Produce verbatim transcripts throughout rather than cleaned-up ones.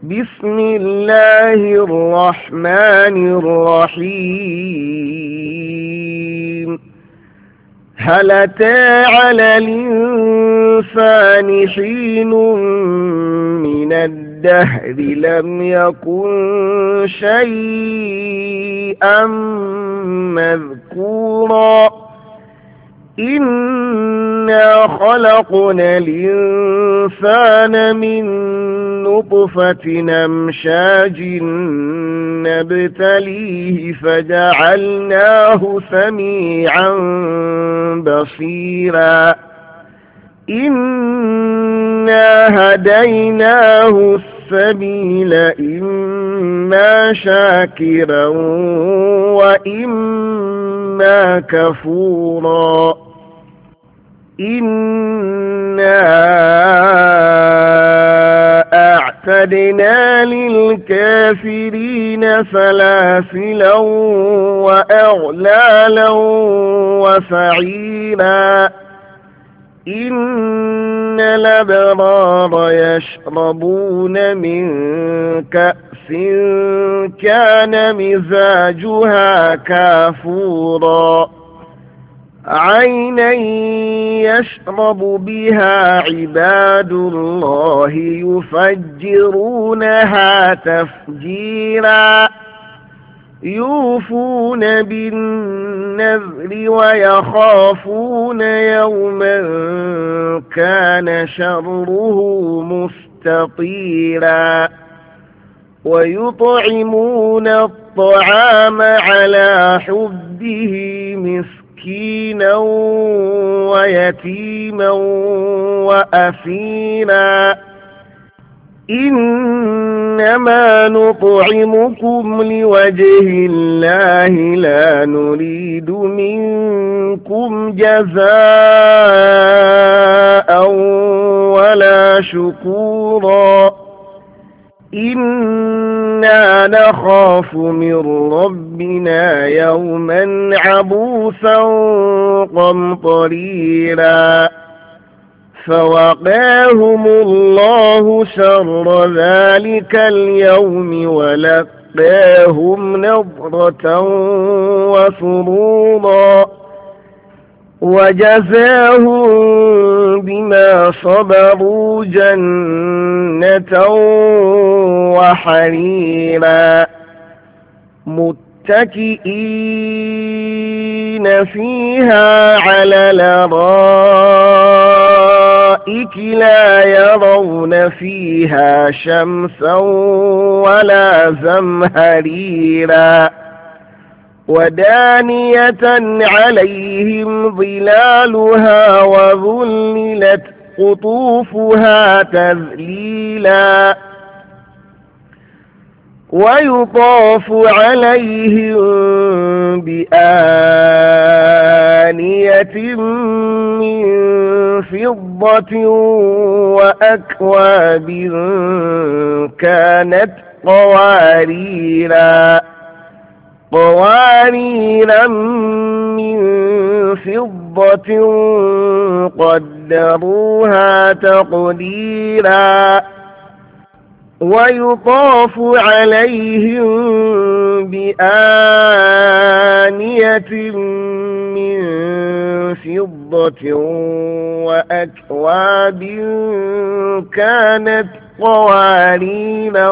بسم الله الرحمن الرحيم. هل أتى على الإنسان حين من الدهر لم يكن شيئا مذكورا إنا خلقنا الإنسان من نطفة أمشاج نبتليه فجعلناه سميعا بصيرا إنا هديناه السبيل إما شاكرا وإما كفورا إنا أعتدنا للكافرين سلاسلا وأغلالا وسعيرا إن الأبرار يشربون من كأس كان مزاجها كافورا عينا يشرب بها عباد الله يفجرونها تفجيرا يوفون بالنذر ويخافون يوما كان شره مستطيرا ويطعمون الطعام على حبه مسكينا ويتيما وأسيرا إنما نطعمكم لوجه الله لا نريد منكم جزاء ولا شكورا إنا نخاف من ربنا يوما عبوسا قمطريرا فوقاهم الله شر ذلك اليوم ولقاهم نضرة وسرورا وجزاهم بما صبروا جنة وحريرا متكئين فيها على الأرائك لا يرون فيها شمسا ولا زمهريرا ودانية عليهم ظلالها وذللت قطوفها تذليلا ويطاف عليهم بآنية من فضة وأكواب كانت قواريرا قواريرا من فضة قدروها تقديرا ويطاف عليهم بآنية من فضة وأكواب كانت قواريرا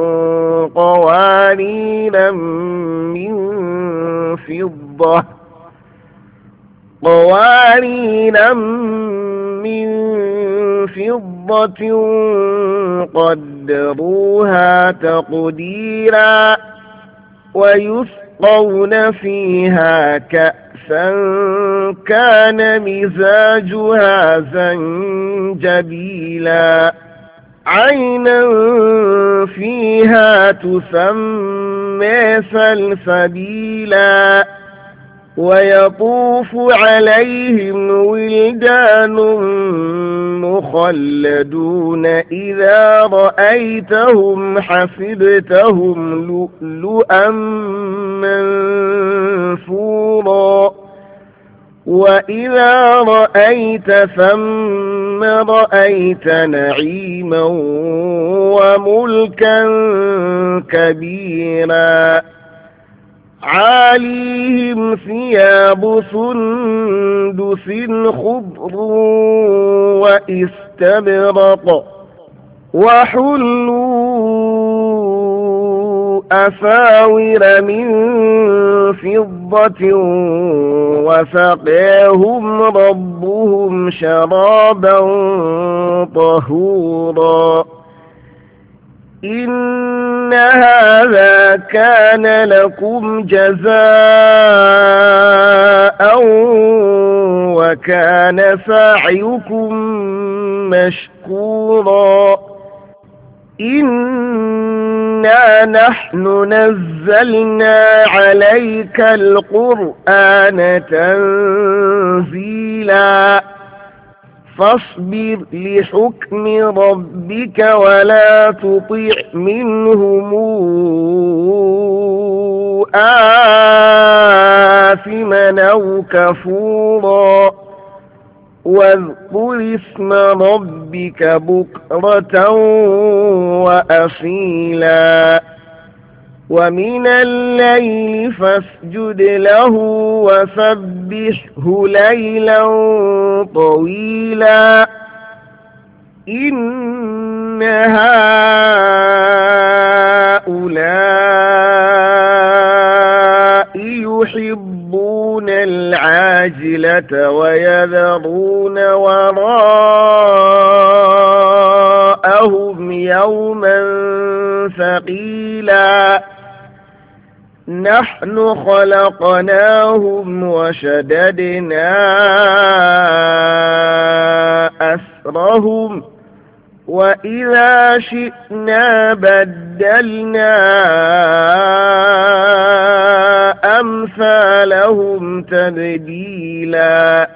قواريرا من فضة قواريرا من فضة قدروها تقديرا ويسقون فيها كأسا كان مزاجها زنجبيلا عينا فيها تسمى سلسبيلا ويطوف عليهم ولدان مخلدون إذا رأيتهم حسبتهم لؤلؤا منثورا وإذا رأيت ثم رأيت نعيما وملكا كبيرا عاليهم ثياب سندس خضر واستبرق وحلوا أساور من فضة وسقاهم ربهم شرابا طهورا إن هذا كان لكم جزاء وكان سعيكم مشكورا إنا نحن نزلنا عليك القرآن تنزيلا فاصبر لحكم ربك ولا تطع منهم آثما أو كفورا واذكر اسم ربك بكرة وأصيلا ومن الليل فاسجد له وسبحه ليلا طويلا إن هؤلاء يحبون العاجلة ويذرون وراءهم يوما ثقيلا نحن خلقناهم وشددنا أسرهم وإذا شئنا بدلنا أمثالهم تبديلا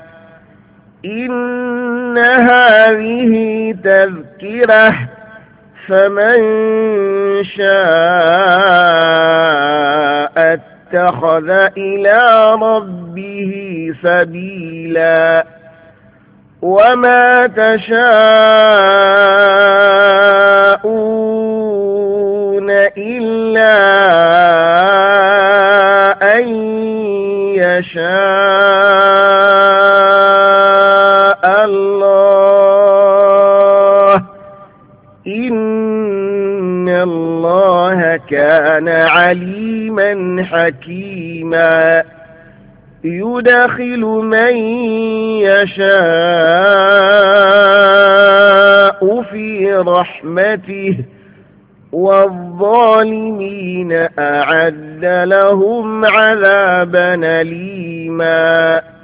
إن هذه تذكرة فمن شاء اتخذ إلى ربه سبيلا وما تشاءون إلا أن يشاء الله إن الله كان عليما حكيما يدخل من يشاء في رحمته والظالمين أعد لهم عذابا أليما